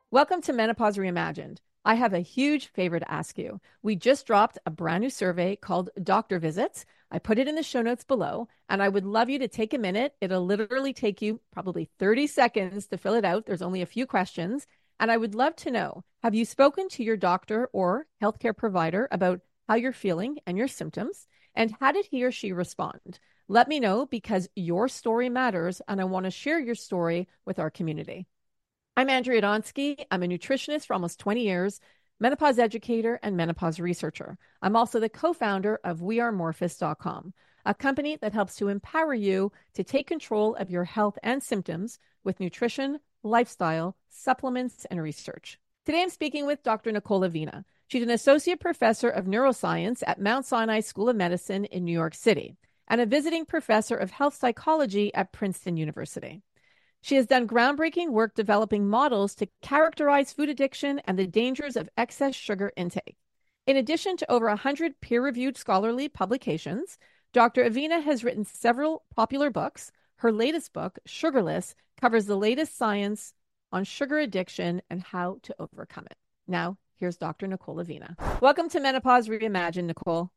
Welcome to Menopause Reimagined. I have a huge favor to ask you. We just dropped a brand new survey called Doctor Visits. I put it in the show notes below, and I would love you to take a minute. It'll literally take you probably 30 seconds to fill it out. There's only a few questions. And I would love to know, have you spoken to your doctor or healthcare provider about how you're feeling and your symptoms? And how did he or she respond? Let me know because your story matters, and I want to share your story with our community. I'm Andrea Donsky. I'm a nutritionist for almost 20 years, menopause educator, and menopause researcher. I'm also the co-founder of wearemorphus.com, a company that helps to empower you to take control of your health and symptoms with nutrition, lifestyle, supplements, and research. Today I'm speaking with Dr. Nicole Avena. She's an associate professor of neuroscience at Mount Sinai School of Medicine in New York City and a visiting professor of health psychology at Princeton University. She has done groundbreaking work developing models to characterize food addiction and the dangers of excess sugar intake. In addition to over 100 peer-reviewed scholarly publications, Dr. Avena has written several popular books. Her latest book, Sugarless, covers the latest science on sugar addiction and how to overcome it. Now, here's Dr. Nicole Avena. Welcome to Menopause Reimagined, Nicole.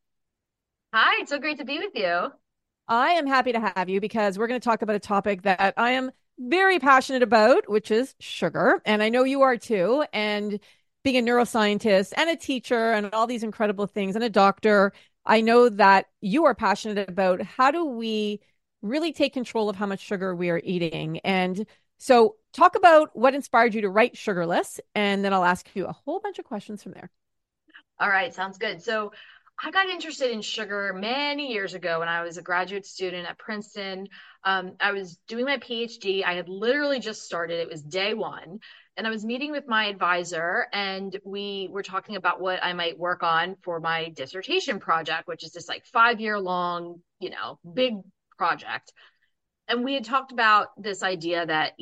Hi, it's so great to be with you. I am happy to have you because we're going to talk about a topic that I am very passionate about, which is sugar. And I know you are too. And being a neuroscientist and a teacher and all these incredible things and a doctor, I know that you are passionate about how do we really take control of how much sugar we are eating. And so talk about what inspired you to write Sugarless, and then I'll ask you a whole bunch of questions from there. All right, sounds good. So I got interested in sugar many years ago when I was a graduate student at Princeton. I was doing my PhD. I had literally just started. It was day one. And I was meeting with my advisor, and we were talking about what I might work on for my dissertation project, which is this like 5 year long, big project. And we had talked about this idea that,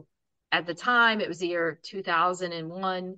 at the time, it was the year 2001.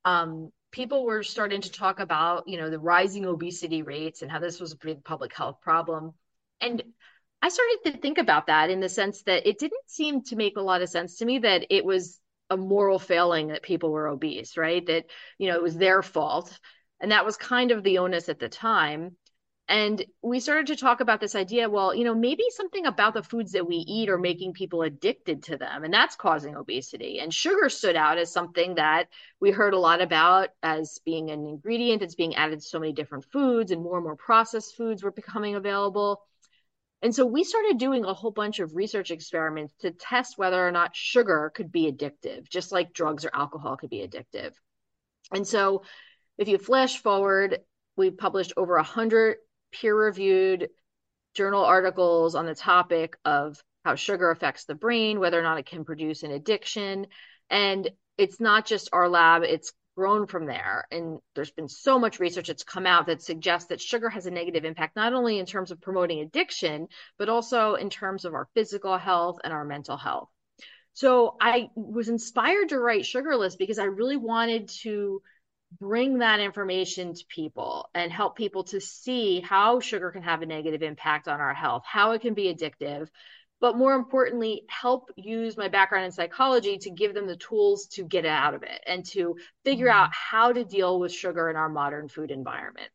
People were starting to talk about, the rising obesity rates and how this was a big public health problem. And I started to think about that in the sense that it didn't seem to make a lot of sense to me that it was a moral failing that people were obese, right? That, it was their fault. And that was kind of the onus at the time. And we started to talk about this idea, well, maybe something about the foods that we eat are making people addicted to them, and that's causing obesity. And sugar stood out as something that we heard a lot about as being an ingredient. It's being added to so many different foods, and more processed foods were becoming available. And so we started doing a whole bunch of research experiments to test whether or not sugar could be addictive, just like drugs or alcohol could be addictive. And so if you flash forward, we published over 100 peer-reviewed journal articles on the topic of how sugar affects the brain, whether or not it can produce an addiction. And it's not just our lab, it's grown from there. And there's been so much research that's come out that suggests that sugar has a negative impact, not only in terms of promoting addiction, but also in terms of our physical health and our mental health. So I was inspired to write Sugarless because I really wanted to bring that information to people and help people to see how sugar can have a negative impact on our health, how it can be addictive, but more importantly, help use my background in psychology to give them the tools to get out of it and to figure out how to deal with sugar in our modern food environment.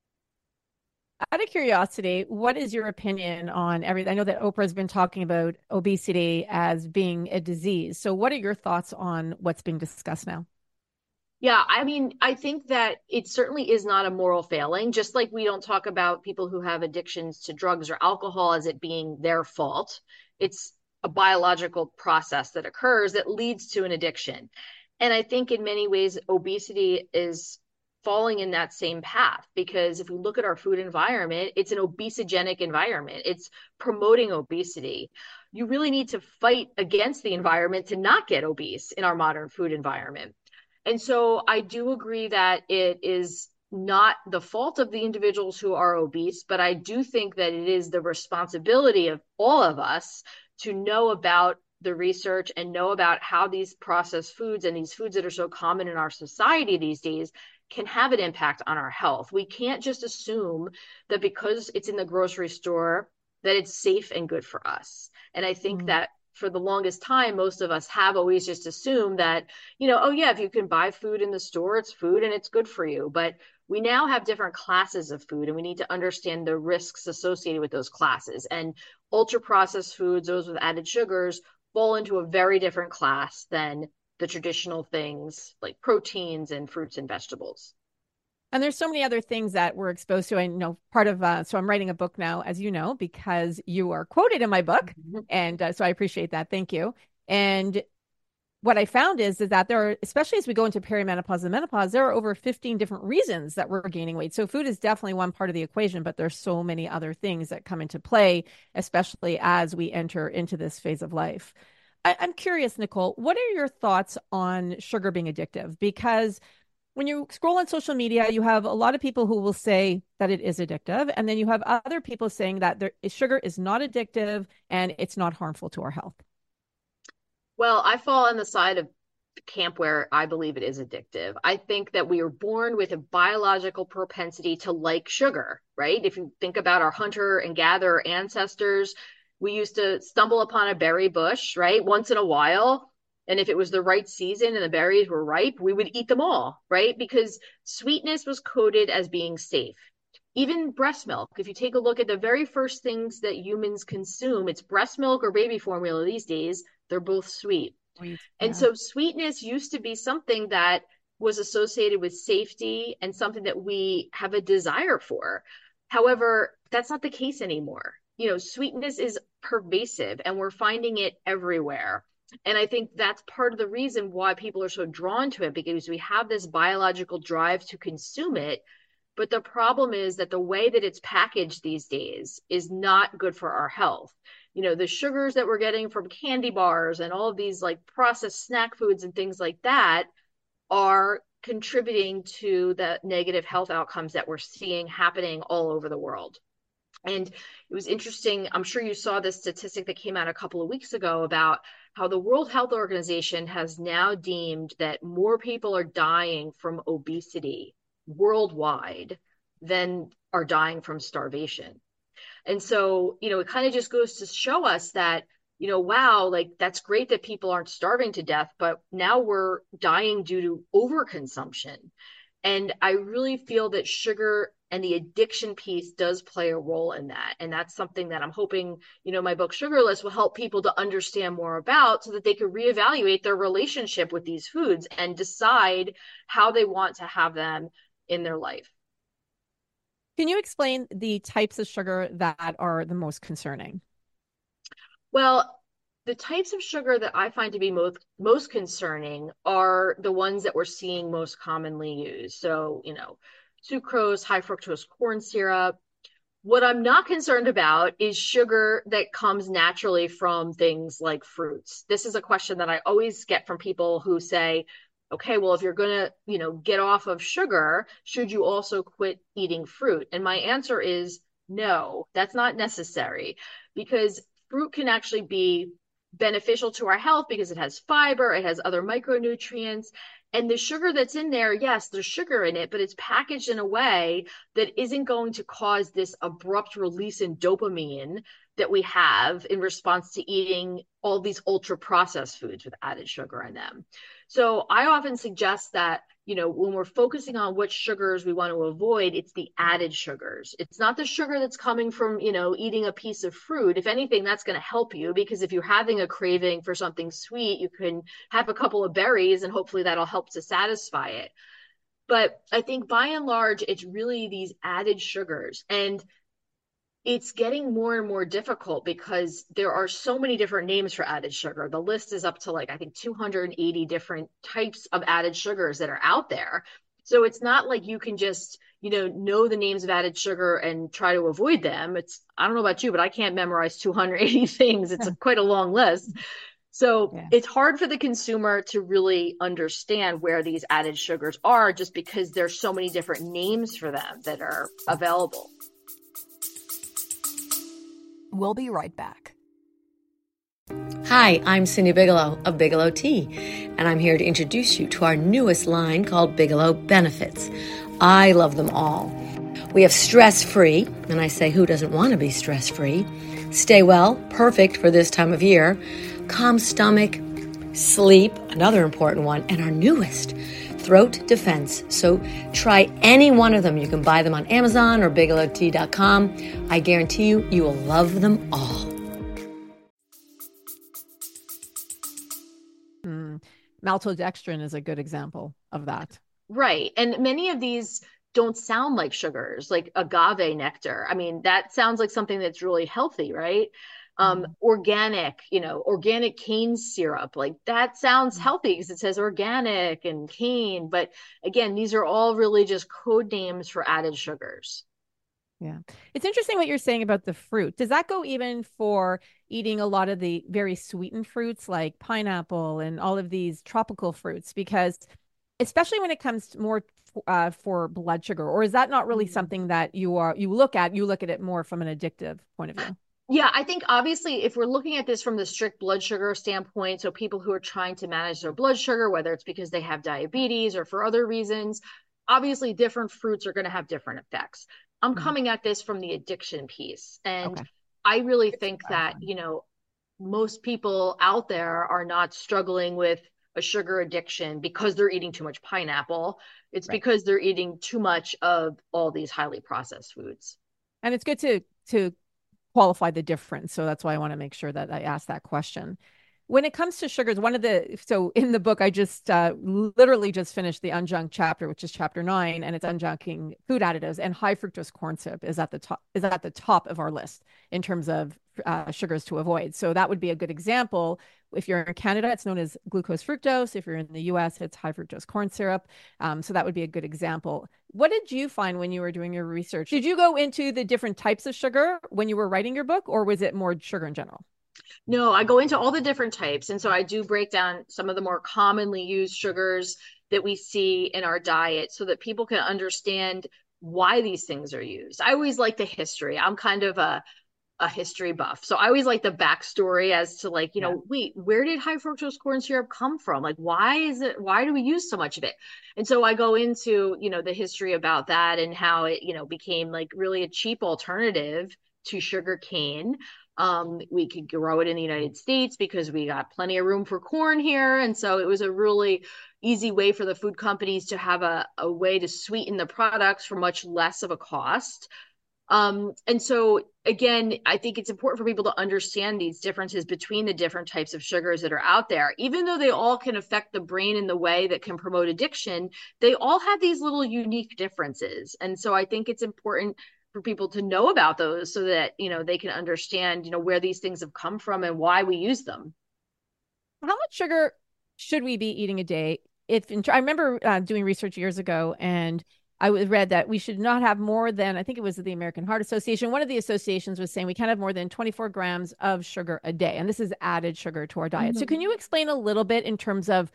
Out of curiosity, what is your opinion on everything? I know that Oprah's been talking about obesity as being a disease. So, what are your thoughts on what's being discussed now? Yeah, I mean, I think that it certainly is not a moral failing, just like we don't talk about people who have addictions to drugs or alcohol as it being their fault. It's a biological process that occurs that leads to an addiction. And I think in many ways, obesity is falling in that same path because if we look at our food environment, it's an obesogenic environment. It's promoting obesity. You really need to fight against the environment to not get obese in our modern food environment. And so I do agree that it is not the fault of the individuals who are obese, but I do think that it is the responsibility of all of us to know about the research and know about how these processed foods and these foods that are so common in our society these days can have an impact on our health. We can't just assume that because it's in the grocery store that it's safe and good for us. And I think Mm. that for the longest time, most of us have always just assumed that, oh yeah, if you can buy food in the store, it's food and it's good for you. But we now have different classes of food, and we need to understand the risks associated with those classes. And ultra processed foods, those with added sugars, fall into a very different class than the traditional things like proteins and fruits and vegetables. And there's so many other things that we're exposed to. I know part of, so I'm writing a book now, as you know, because you are quoted in my book. Mm-hmm. And so I appreciate that. Thank you. And what I found is that there are, especially as we go into perimenopause and menopause, there are over 15 different reasons that we're gaining weight. So food is definitely one part of the equation, but there's so many other things that come into play, especially as we enter into this phase of life. I'm curious, Nicole, what are your thoughts on sugar being addictive? Because when you scroll on social media, you have a lot of people who will say that it is addictive. And then you have other people saying that sugar is not addictive and it's not harmful to our health. Well, I fall on the side of the camp where I believe it is addictive. I think that we are born with a biological propensity to like sugar, right? If you think about our hunter and gatherer ancestors, we used to stumble upon a berry bush, right? Once in a while. And if it was the right season and the berries were ripe, we would eat them all, right? Because sweetness was coded as being safe. Even breast milk, if you take a look at the very first things that humans consume, it's breast milk or baby formula these days. They're both sweet. Yeah. And so sweetness used to be something that was associated with safety and something that we have a desire for. However, that's not the case anymore. Sweetness is pervasive and we're finding it everywhere. And I think that's part of the reason why people are so drawn to it, because we have this biological drive to consume it. But the problem is that the way that it's packaged these days is not good for our health. The sugars that we're getting from candy bars and all of these like processed snack foods and things like that are contributing to the negative health outcomes that we're seeing happening all over the world. And it was interesting. I'm sure you saw this statistic that came out a couple of weeks ago about how the World Health Organization has now deemed that more people are dying from obesity worldwide than are dying from starvation. And so, it kind of just goes to show us that, wow, like that's great that people aren't starving to death, but now we're dying due to overconsumption. And I really feel that sugar and the addiction piece does play a role in that. And that's something that I'm hoping, my book Sugarless will help people to understand more about so that they can reevaluate their relationship with these foods and decide how they want to have them in their life. Can you explain the types of sugar that are the most concerning? Well, the types of sugar that I find to be most concerning are the ones that we're seeing most commonly used. So, sucrose, high fructose corn syrup. What I'm not concerned about is sugar that comes naturally from things like fruits. This is a question that I always get from people who say, okay, well, if you're going to, get off of sugar, should you also quit eating fruit? And my answer is no, that's not necessary, because fruit can actually be beneficial to our health because it has fiber, it has other micronutrients. And the sugar that's in there, yes, there's sugar in it, but it's packaged in a way that isn't going to cause this abrupt release in dopamine that we have in response to eating all these ultra processed foods with added sugar in them. So I often suggest that, when we're focusing on what sugars we want to avoid, it's the added sugars. It's not the sugar that's coming from, eating a piece of fruit. If anything, that's going to help you, because if you're having a craving for something sweet, you can have a couple of berries and hopefully that'll help to satisfy it. But I think by and large, it's really these added sugars. And it's getting more and more difficult because there are so many different names for added sugar. The list is up to I think 280 different types of added sugars that are out there. So it's not like you can just, know the names of added sugar and try to avoid them. I don't know about you, but I can't memorize 280 things. It's quite a long list. So It's hard for the consumer to really understand where these added sugars are, just because there's so many different names for them that are available. We'll be right back. Hi, I'm Cindy Bigelow of Bigelow Tea, and I'm here to introduce you to our newest line called Bigelow Benefits. I love them all. We have stress-free, and I say who doesn't want to be stress-free? Stay well, perfect for this time of year. calm stomach, sleep, another important one, and our newest, throat defense. So try any one of them. You can buy them on Amazon or bigelowtea.com. I guarantee you, you will love them all. Maltodextrin is a good example of that. Right. And many of these don't sound like sugars, like agave nectar. I mean, that sounds like something that's really healthy, right? Organic, organic cane syrup, like that sounds healthy because it says organic and cane. But again, these are all really just code names for added sugars. Yeah. It's interesting what you're saying about the fruit. Does that go even for eating a lot of the very sweetened fruits like pineapple and all of these tropical fruits? Because especially when it comes to more for blood sugar, or is that not really something that you look at it more from an addictive point of view? Yeah, I think obviously if we're looking at this from the strict blood sugar standpoint, so people who are trying to manage their blood sugar, whether it's because they have diabetes or for other reasons, obviously different fruits are going to have different effects. I'm coming at this from the addiction piece. And I really think that, most people out there are not struggling with a sugar addiction because they're eating too much pineapple. It's because they're eating too much of all these highly processed foods. And it's good to qualify the difference. So that's why I want to make sure that I ask that question. When it comes to sugars, so in the book, I just literally just finished the unjunk chapter, which is chapter 9, and it's unjunking food additives, and high fructose corn syrup is at the top of our list in terms of sugars to avoid. So that would be a good example. If you're in Canada, it's known as glucose fructose. If you're in the US, it's high fructose corn syrup. So that would be a good example. What did you find when you were doing your research? Did you go into the different types of sugar when you were writing your book, or was it more sugar in general? No, I go into all the different types. And so I do break down some of the more commonly used sugars that we see in our diet so that people can understand why these things are used. I always like the history. I'm kind of a history buff. So I always like the backstory as to wait, where did high fructose corn syrup come from? Like, why do we use so much of it? And so I go into, the history about that and how it, became like really a cheap alternative to sugar cane. We could grow it in the United States because we got plenty of room for corn here. And so it was a really easy way for the food companies to have a way to sweeten the products for much less of a cost. And so again, I think it's important for people to understand these differences between the different types of sugars that are out there. Even though they all can affect the brain in the way that can promote addiction, they all have these little unique differences. And so I think it's important for people to know about those so that, they can understand, where these things have come from and why we use them. How much sugar should we be eating a day? I remember doing research years ago, and I read that we should not have more than, I think it was the American Heart Association. One of the associations was saying we can't have more than 24 grams of sugar a day. And this is added sugar to our diet. So can you explain a little bit in terms of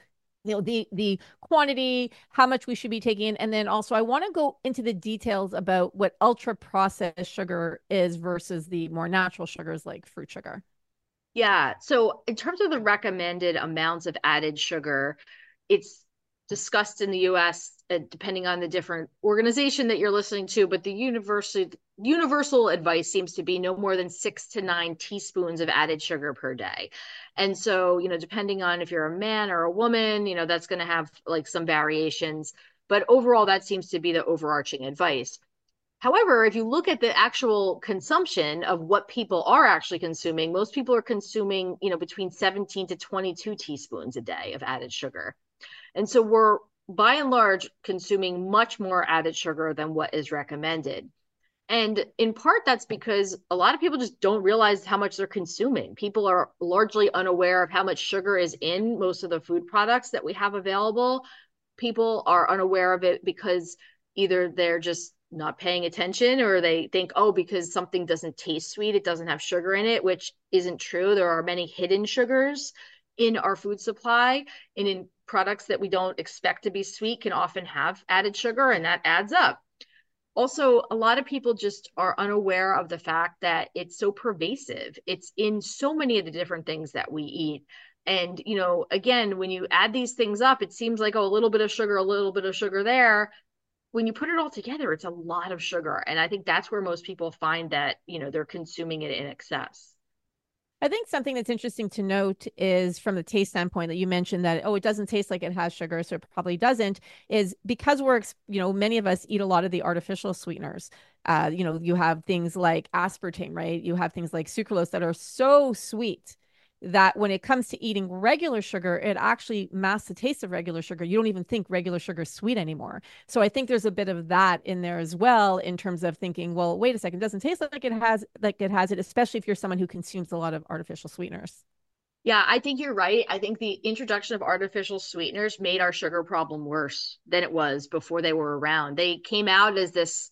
the quantity, how much we should be taking, and then also I want to go into the details about what ultra processed sugar is versus the more natural sugars like fruit sugar. Yeah. So in terms of the recommended amounts of added sugar, it's discussed in the US, depending on the different organization that you're listening to, but the universal advice seems to be no more than 6 to 9 teaspoons of added sugar per day. And so, depending on if you're a man or a woman, that's going to have like some variations, but overall, that seems to be the overarching advice. However, if you look at the actual consumption of what people are actually consuming, most people are consuming, between 17 to 22 teaspoons a day of added sugar. And so we're by and large consuming much more added sugar than what is recommended. And in part, that's because a lot of people just don't realize how much they're consuming. People are largely unaware of how much sugar is in most of the food products that we have available. People are unaware of it because either they're just not paying attention or they think, oh, because something doesn't taste sweet, it doesn't have sugar in it, which isn't true. There are many hidden sugars in our food supply, and in products that we don't expect to be sweet can often have added sugar, and that adds up. Also, a lot of people just are unaware of the fact that it's so pervasive. It's in so many of the different things that we eat. And, again, when you add these things up, it seems like, oh, a little bit of sugar there. When you put it all together, it's a lot of sugar. And I think that's where most people find that, they're consuming it in excess. I think something that's interesting to note is from the taste standpoint that you mentioned that, oh, it doesn't taste like it has sugar, so it probably doesn't, is because many of us eat a lot of the artificial sweeteners. You have things like aspartame, right? You have things like sucralose that are so sweet that when it comes to eating regular sugar, it actually masks the taste of regular sugar. You don't even think regular sugar is sweet anymore. So I think there's a bit of that in there as well in terms of thinking, well, wait a second, it doesn't taste like it has it, especially if you're someone who consumes a lot of artificial sweeteners. Yeah, I think you're right. I think the introduction of artificial sweeteners made our sugar problem worse than it was before they were around. They came out as this,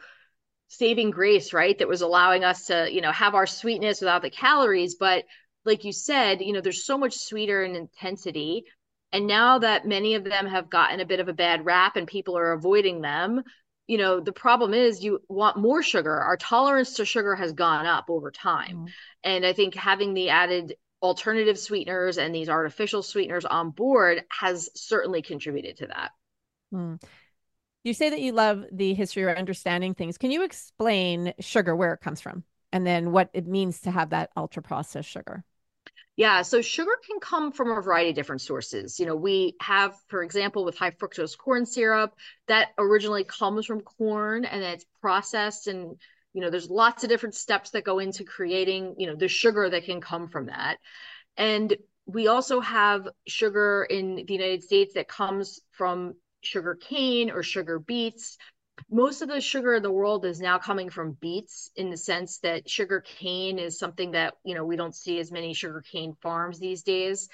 saving grace, right? That was allowing us to, have our sweetness without the calories. But like you said, there's so much sweeter in intensity. And now that many of them have gotten a bit of a bad rap and people are avoiding them, the problem is you want more sugar. Our tolerance to sugar has gone up over time. Mm. And I think having the added alternative sweeteners and these artificial sweeteners on board has certainly contributed to that. Mm. You say that you love the history or understanding things. Can you explain sugar, where it comes from, and then what it means to have that ultra processed sugar? Yeah, so sugar can come from a variety of different sources. We have, for example, with high fructose corn syrup, that originally comes from corn and it's processed. And, there's lots of different steps that go into creating, the sugar that can come from that. And we also have sugar in the United States that comes from sugar cane or sugar beets. Most of the sugar in the world is now coming from beets, in the sense that sugar cane is something that, we don't see as many sugar cane farms these days.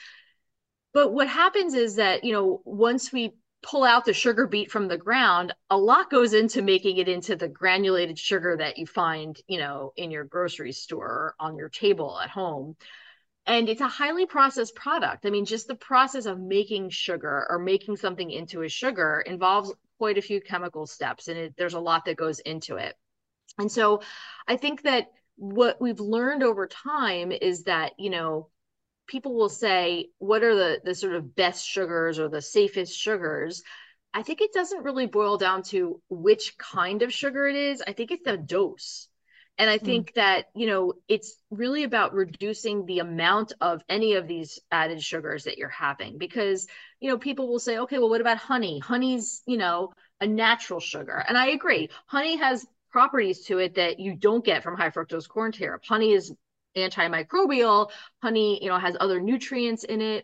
But what happens is that, once we pull out the sugar beet from the ground, a lot goes into making it into the granulated sugar that you find, in your grocery store or on your table at home. And it's a highly processed product. I mean, just the process of making sugar or making something into a sugar involves quite a few chemical steps, and there's a lot that goes into it. And so I think that what we've learned over time is that, people will say, what are the sort of best sugars or the safest sugars? I think it doesn't really boil down to which kind of sugar it is. I think it's the dose. And I think that, it's really about reducing the amount of any of these added sugars that you're having, because, people will say, okay, well, what about honey? Honey's, a natural sugar. And I agree. Honey has properties to it that you don't get from high fructose corn syrup. Honey is antimicrobial. Honey, has other nutrients in it.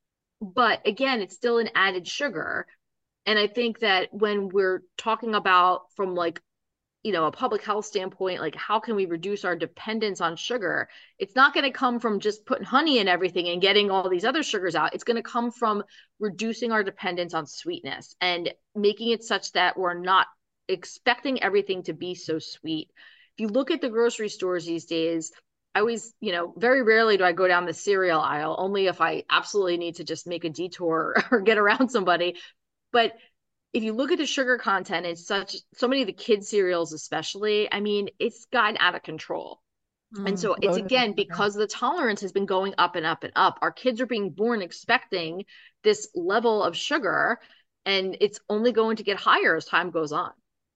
But again, it's still an added sugar. And I think that when we're talking about from like, a public health standpoint, like how can we reduce our dependence on sugar? It's not going to come from just putting honey in everything and getting all these other sugars out. It's going to come from reducing our dependence on sweetness and making it such that we're not expecting everything to be so sweet. If you look at the grocery stores these days, I always, very rarely do I go down the cereal aisle, only if I absolutely need to just make a detour or get around somebody. But if you look at the sugar content, it's so many of the kids cereals, especially, I mean, it's gotten out of control. And so it's, again, because the tolerance has been going up and up and up. Our kids are being born expecting this level of sugar, and it's only going to get higher as time goes on.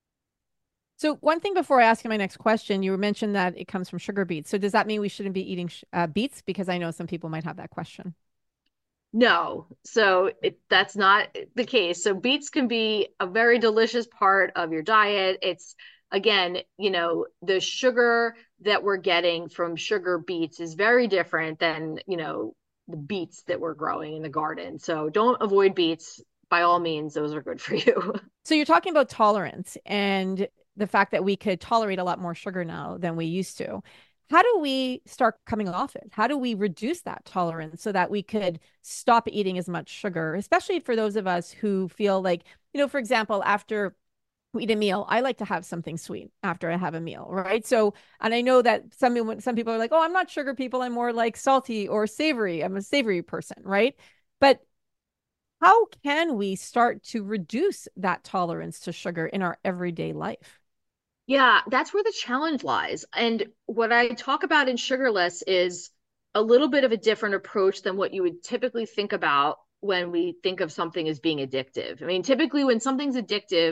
So one thing before I ask you my next question, you mentioned that it comes from sugar beets. So does that mean we shouldn't be eating beets? Because I know some people might have that question. No, so that's not the case. So beets can be a very delicious part of your diet. It's, again, the sugar that we're getting from sugar beets is very different than, the beets that we're growing in the garden. So don't avoid beets. By all means, those are good for you. So you're talking about tolerance and the fact that we could tolerate a lot more sugar now than we used to. How do we start coming off it? How do we reduce that tolerance so that we could stop eating as much sugar, especially for those of us who feel like, for example, after we eat a meal, I like to have something sweet after I have a meal, right? So, and I know that some people are like, oh, I'm not sugar people. I'm more like salty or savory. I'm a savory person, right? But how can we start to reduce that tolerance to sugar in our everyday life? Yeah, that's where the challenge lies. And what I talk about in Sugarless is a little bit of a different approach than what you would typically think about when we think of something as being addictive. I mean, typically when something's addictive,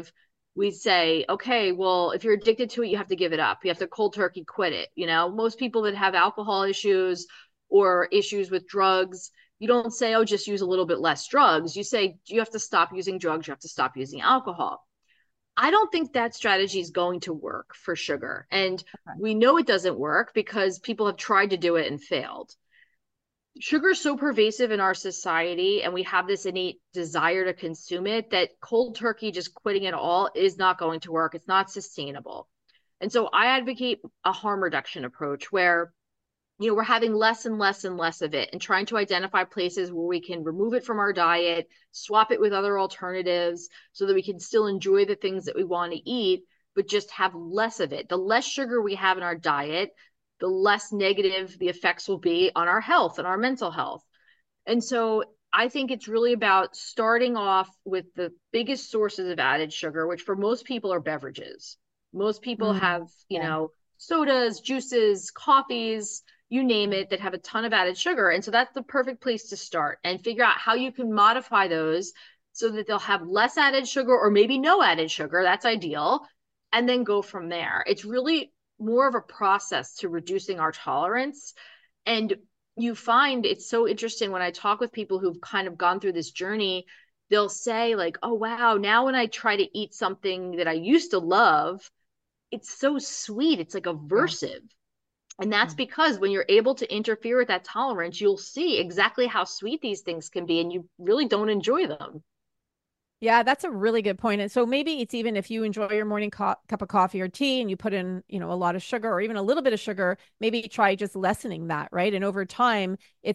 we say, okay, well, if you're addicted to it, you have to give it up. You have to cold turkey quit it. Most people that have alcohol issues or issues with drugs, you don't say, oh, just use a little bit less drugs. You say, you have to stop using drugs. You have to stop using alcohol. I don't think that strategy is going to work for sugar. And Okay. we know it doesn't work because people have tried to do it and failed. Sugar is so pervasive in our society, and we have this innate desire to consume it, that cold turkey, just quitting it all, is not going to work. It's not sustainable. And so I advocate a harm reduction approach where we're having less and less and less of it and trying to identify places where we can remove it from our diet, swap it with other alternatives so that we can still enjoy the things that we want to eat, but just have less of it. The less sugar we have in our diet, the less negative the effects will be on our health and our mental health. And so I think it's really about starting off with the biggest sources of added sugar, which for most people are beverages. Most people have, Yeah. sodas, juices, coffees, you name it, that have a ton of added sugar. And so that's the perfect place to start and figure out how you can modify those so that they'll have less added sugar or maybe no added sugar. That's ideal. And then go from there. It's really more of a process to reducing our tolerance. And you find it's so interesting when I talk with people who've kind of gone through this journey, they'll say, like, oh, wow, now when I try to eat something that I used to love, it's so sweet. It's like Yeah. aversive. And that's Yeah. because when you're able to interfere with that tolerance, you'll see exactly how sweet these things can be, and you really don't enjoy them. Yeah, that's a really good point. And so maybe it's even if you enjoy your morning cup of coffee or tea and you put in, a lot of sugar or even a little bit of sugar, maybe try just lessening that, right? And over time,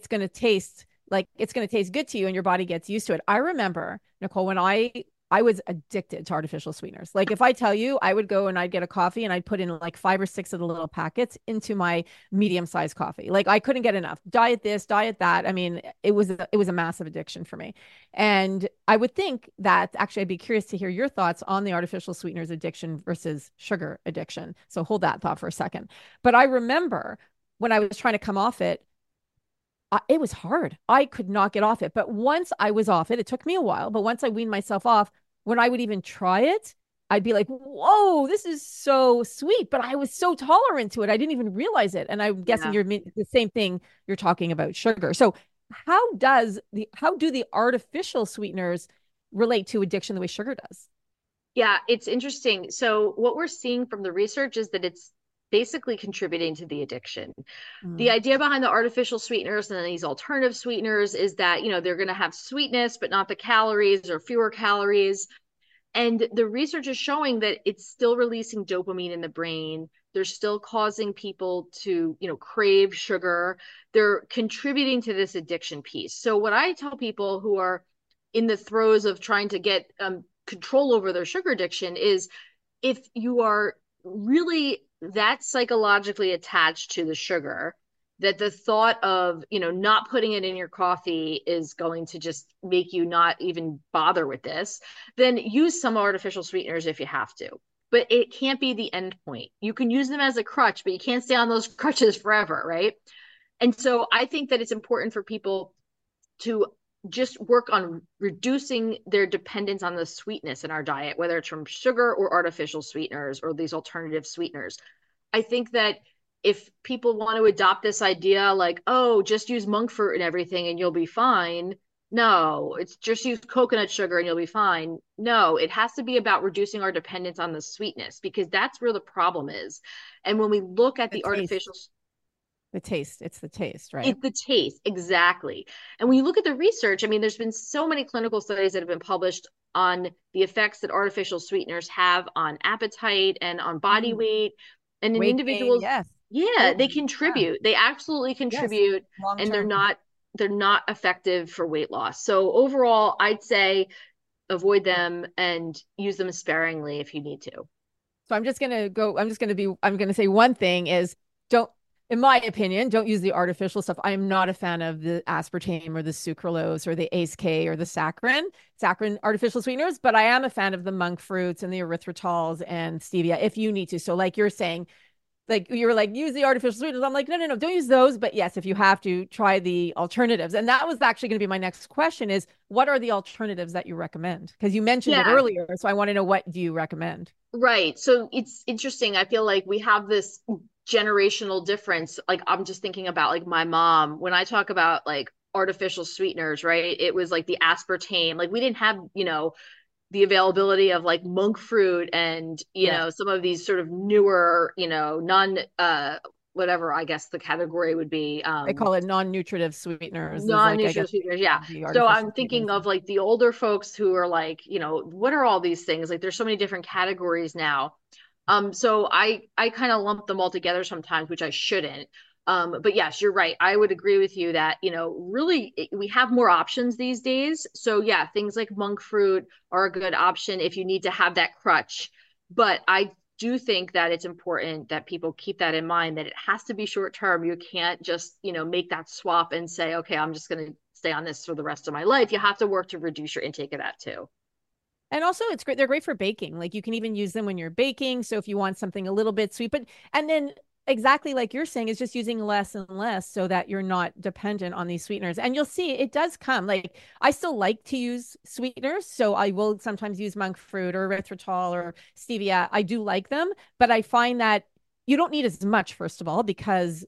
it's going to taste good to you and your body gets used to it. I remember, Nicole, when I was addicted to artificial sweeteners. Like if I tell you, I would go and I'd get a coffee and I'd put in like 5 or 6 of the little packets into my medium-sized coffee. Like I couldn't get enough. Diet this, diet that. I mean, it was a massive addiction for me. And I would think that actually I'd be curious to hear your thoughts on the artificial sweeteners addiction versus sugar addiction. So hold that thought for a second. But I remember when I was trying to come off it, it was hard. I could not get off it. But once I was off it, it took me a while, but once I weaned myself off, when I would even try it, I'd be like, whoa, this is so sweet. But I was so tolerant to it. I didn't even realize it. And I'm guessing Yeah. you're the same thing you're talking about sugar. So how do the artificial sweeteners relate to addiction the way sugar does? Yeah, it's interesting. So, what we're seeing from the research is that it's basically contributing to the addiction. The Mm, idea behind the artificial sweeteners and these alternative sweeteners is that, they're going to have sweetness, but not the calories or fewer calories. And the research is showing that it's still releasing dopamine in the brain. They're still causing people to, crave sugar. They're contributing to this addiction piece. So, what I tell people who are in the throes of trying to get control over their sugar addiction is, if you are really that psychologically attached to the sugar, that the thought of, not putting it in your coffee is going to just make you not even bother with this, then use some artificial sweeteners if you have to. But it can't be the end point. You can use them as a crutch, but you can't stay on those crutches forever, right? And so I think that it's important for people to just work on reducing their dependence on the sweetness in our diet, whether it's from sugar or artificial sweeteners or these alternative sweeteners. I think that if people want to adopt this idea, like, oh, just use monk fruit and everything and you'll be fine. No, it's just use coconut sugar and you'll be fine. No, it has to be about reducing our dependence on the sweetness, because that's where the problem is. And when we look at the the taste, artificial, the taste. It's the taste, right? it's the taste, exactly. And when you look at the research, I mean, there's been so many clinical studies that have been published on the effects that artificial sweeteners have on appetite and on body Mm. weight. And in Weight gain, individuals, yes. yeah, they Totally. Yeah. contribute. They absolutely Yes. contribute, Long and they're term. not they're not effective for weight loss. So overall, I'd say avoid them and use them sparingly if you need to. So I'm going to say one thing is don't, in my opinion, don't use the artificial stuff. I am not a fan of the aspartame or the sucralose or the ACE K or the saccharin artificial sweeteners, but I am a fan of the monk fruits and the erythritols and stevia if you need to. So like you're saying, like you were like, use the artificial sweeteners. I'm like, no, no, no, don't use those. But yes, if you have to, try the alternatives. And that was actually going to be my next question is what are the alternatives that you recommend? Because you mentioned it Yeah, earlier. So I want to know, what do you recommend? right. So it's interesting. I feel like we have this generational difference. Like I'm just thinking about like my mom, when I talk about like artificial sweeteners, right? It was like the aspartame. Like we didn't have, the availability of like monk fruit and, Yeah. some of these sort of newer, non whatever I guess the category would be. They call it non-nutritive sweeteners is like, I Non-nutritional guess, sweeteners, yeah. the So artificial I'm sweeteners. thinking of like the older folks who are like, what are all these things? Like there's so many different categories now. So I kind of lump them all together sometimes, which I shouldn't. But yes, you're right. I would agree with you that, really we have more options these days. So yeah, things like monk fruit are a good option if you need to have that crutch. But I do think that it's important that people keep that in mind, that it has to be short term. You can't just, make that swap and say, okay, I'm just going to stay on this for the rest of my life. You have to work to reduce your intake of that too. And also it's great. They're great for baking. Like you can even use them when you're baking. So if you want something a little bit sweet, but and then exactly like you're saying is just using less and less so that you're not dependent on these sweeteners. And you'll see it does come. Like I still like to use sweeteners. So I will sometimes use monk fruit or erythritol or stevia. I do like them, but I find that you don't need as much, first of all, because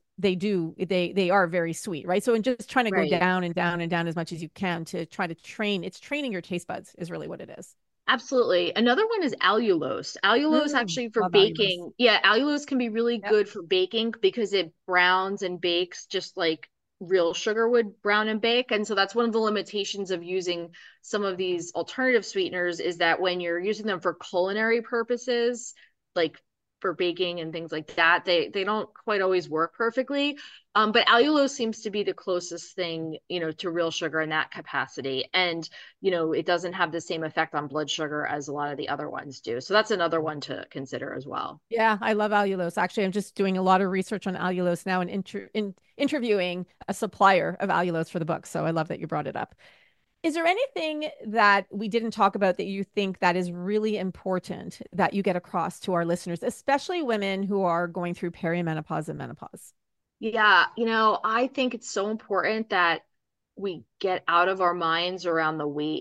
they are very sweet, right? So in just trying to go Right. down and down and down as much as you can to try to it's training your taste buds is really what it is. Absolutely. Another one is allulose. Allulose actually for Love allulose. baking. Yeah, allulose can be really Yep. good for baking because it browns and bakes just like real sugar would brown and bake. And so that's one of the limitations of using some of these alternative sweeteners is that when you're using them for culinary purposes, like for baking and things like that, they don't quite always work perfectly. But allulose seems to be the closest thing, to real sugar in that capacity. And it doesn't have the same effect on blood sugar as a lot of the other ones do. So that's another one to consider as well. Yeah, I love allulose. Actually, I'm just doing a lot of research on allulose now and interviewing a supplier of allulose for the book. So I love that you brought it up. Is there anything that we didn't talk about that you think that is really important that you get across to our listeners, especially women who are going through perimenopause and menopause? Yeah, I think it's so important that we get out of our minds around the weight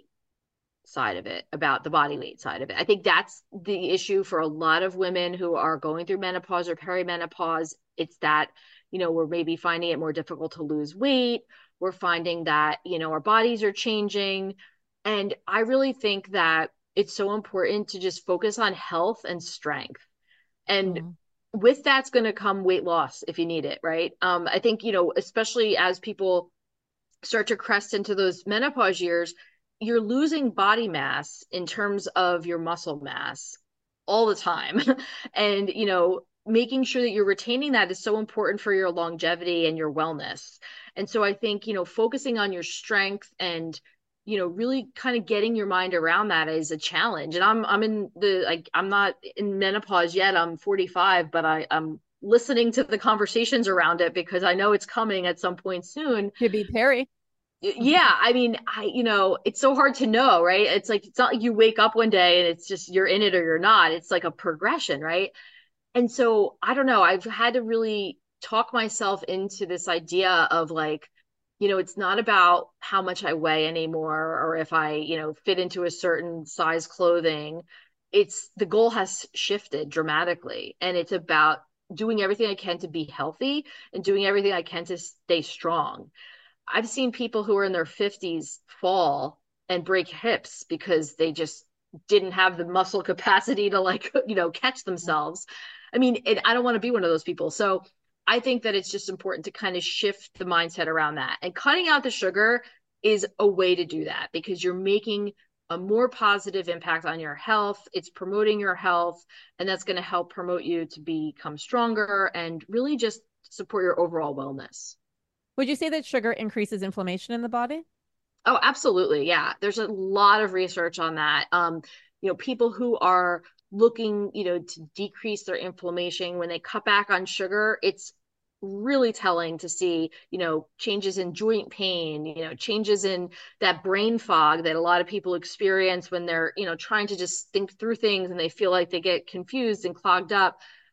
side of it, about the body weight side of it. I think that's the issue for a lot of women who are going through menopause or perimenopause. It's that, we're maybe finding it more difficult to lose weight. We're finding that, our bodies are changing. And I really think that it's so important to just focus on health and strength. And Mm. with that's going to come weight loss if you need it, right? I think, especially as people start to crest into those menopause years, you're losing body mass in terms of your muscle mass all the time. And, making sure that you're retaining that is so important for your longevity and your wellness. And so I think, focusing on your strength and, really kind of getting your mind around that is a challenge. And I'm in the, like, I'm not in menopause yet. I'm 45, but I'm listening to the conversations around it because I know it's coming at some point soon. Could be Perry. Yeah, I mean, it's so hard to know, right? It's like it's not like you wake up one day and it's just you're in it or you're not. It's like a progression, right? And so I don't know, I've had to really talk myself into this idea of like, it's not about how much I weigh anymore or if I, fit into a certain size clothing. It's the goal has shifted dramatically and it's about doing everything I can to be healthy and doing everything I can to stay strong. I've seen people who are in their 50s fall and break hips because they just didn't have the muscle capacity to like, catch themselves. I mean, I don't want to be one of those people. So I think that it's just important to kind of shift the mindset around that. And cutting out the sugar is a way to do that because you're making a more positive impact on your health. It's promoting your health, and that's going to help promote you to become stronger and really just support your overall wellness. Would you say that sugar increases inflammation in the body? Oh, absolutely. Yeah. There's a lot of research on that. People who are looking, to decrease their inflammation when they cut back on sugar, it's really telling to see, changes in joint pain, changes in that brain fog that a lot of people experience when they're, trying to just think through things and they feel like they get confused and clogged up.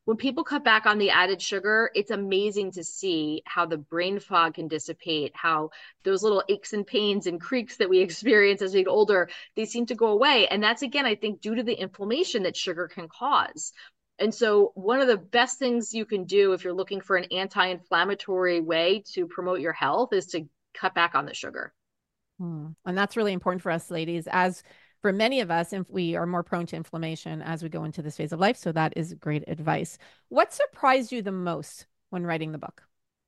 when people cut back on the added sugar, it's amazing to see how the brain fog can dissipate, how those little aches and pains and creaks that we experience as we get older, they seem to go away. And that's, again, I think due to the inflammation that sugar can cause. And so one of the best things you can do if you're looking for an anti-inflammatory way to promote your health is to cut back on the sugar. And that's really important for us ladies, as for many of us, if we are more prone to inflammation as we go into this phase of life. So that is great advice. What surprised you the most when writing the book?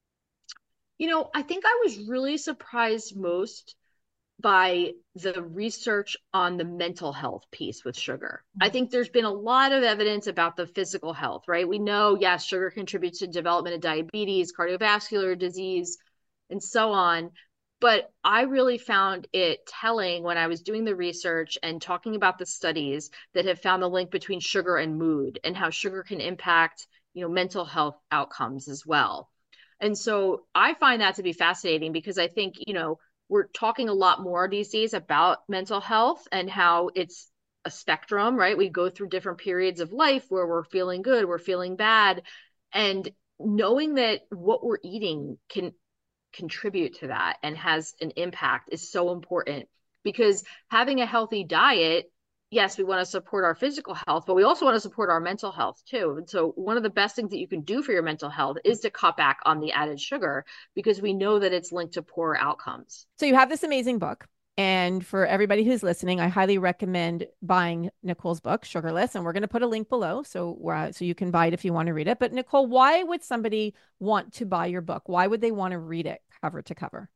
I think I was really surprised most by the research on the mental health piece with sugar. I think there's been a lot of evidence about the physical health, right? We know, yes, sugar contributes to development of diabetes, cardiovascular disease, and so on. But I really found it telling when I was doing the research and talking about the studies that have found the link between sugar and mood and how sugar can impact, mental health outcomes as well. And so I find that to be fascinating because I think, we're talking a lot more these days about mental health and how it's a spectrum, right? We go through different periods of life where we're feeling good, we're feeling bad. And knowing that what we're eating can contribute to that and has an impact is so important, because having a healthy diet, yes, we want to support our physical health, but we also want to support our mental health too. And so one of the best things that you can do for your mental health is to cut back on the added sugar, because we know that it's linked to poor outcomes. So you have this amazing book. And for everybody who's listening, I highly recommend buying Nicole's book, Sugarless. And we're going to put a link below so you can buy it if you want to read it. But Nicole, why would somebody want to buy your book? Why would they want to read it cover to cover?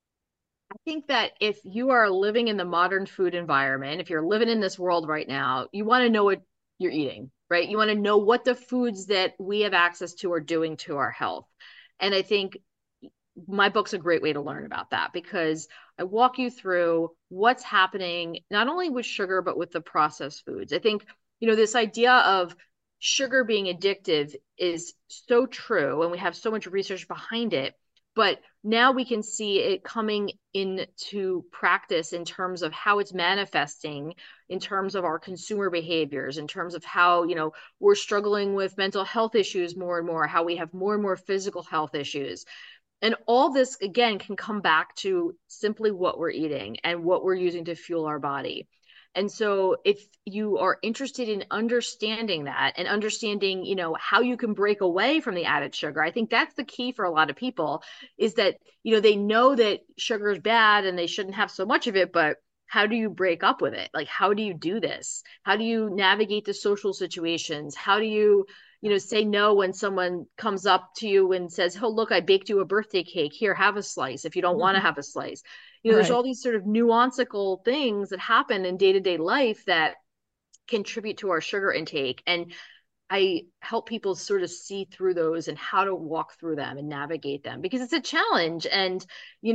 I think that if you are living in the modern food environment, if you're living in this world right now, you want to know what you're eating, right? You want to know what the foods that we have access to are doing to our health. And I think my book's a great way to learn about that, because I walk you through what's happening, not only with sugar, but with the processed foods. I think, this idea of sugar being addictive is so true, and we have so much research behind it. But now we can see it coming into practice in terms of how it's manifesting, in terms of our consumer behaviors, in terms of how, we're struggling with mental health issues more and more, how we have more and more physical health issues. And all this, again, can come back to simply what we're eating and what we're using to fuel our body. And so if you are interested in understanding that and understanding, how you can break away from the added sugar, I think that's the key for a lot of people, is that, they know that sugar is bad and they shouldn't have so much of it, but how do you break up with it? Like, how do you do this? How do you navigate the social situations? How do you, say no when someone comes up to you and says, oh, look, I baked you a birthday cake. Here, have a slice if you don't want to have a slice. There's all these sort of nuanceical things that happen in day-to-day life that contribute to our sugar intake. And I help people sort of see through those and how to walk through them and navigate them, because it's a challenge. And,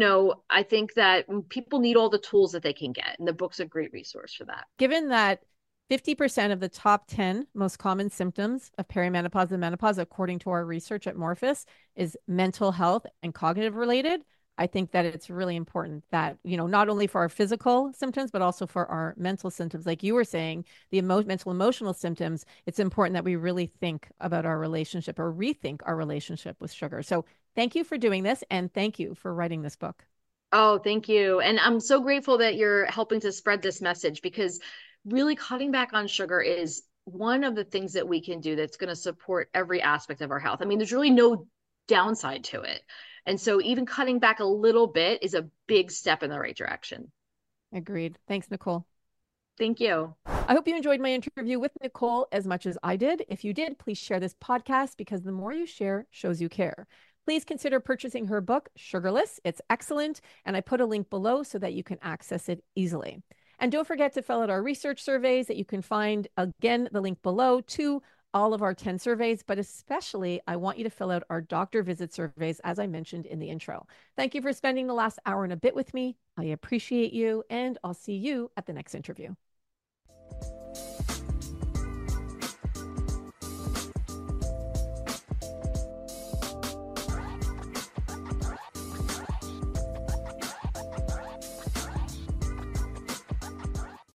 I think that people need all the tools that they can get. And the book's a great resource for that. Given that 50% of the top 10 most common symptoms of perimenopause and menopause, according to our research at Morphus, is mental health and cognitive related, I think that it's really important that, not only for our physical symptoms, but also for our mental symptoms. Like you were saying, the mental emotional symptoms, it's important that we really think about our relationship or rethink our relationship with sugar. So thank you for doing this. And thank you for writing this book. Oh, thank you. And I'm so grateful that you're helping to spread this message, because really cutting back on sugar is one of the things that we can do that's going to support every aspect of our health. I mean, there's really no downside to it. And so even cutting back a little bit is a big step in the right direction. Agreed. Thanks, Nicole. Thank you. I hope you enjoyed my interview with Nicole as much as I did. If you did, please share this podcast, because the more you share shows you care. Please consider purchasing her book, Sugarless. It's excellent. And I put a link below so that you can access it easily. And don't forget to fill out our research surveys that you can find, again, the link below, to all of our 10 surveys, but especially I want you to fill out our doctor visit surveys, as I mentioned in the intro. Thank you for spending the last hour and a bit with me. I appreciate you, and I'll see you at the next interview.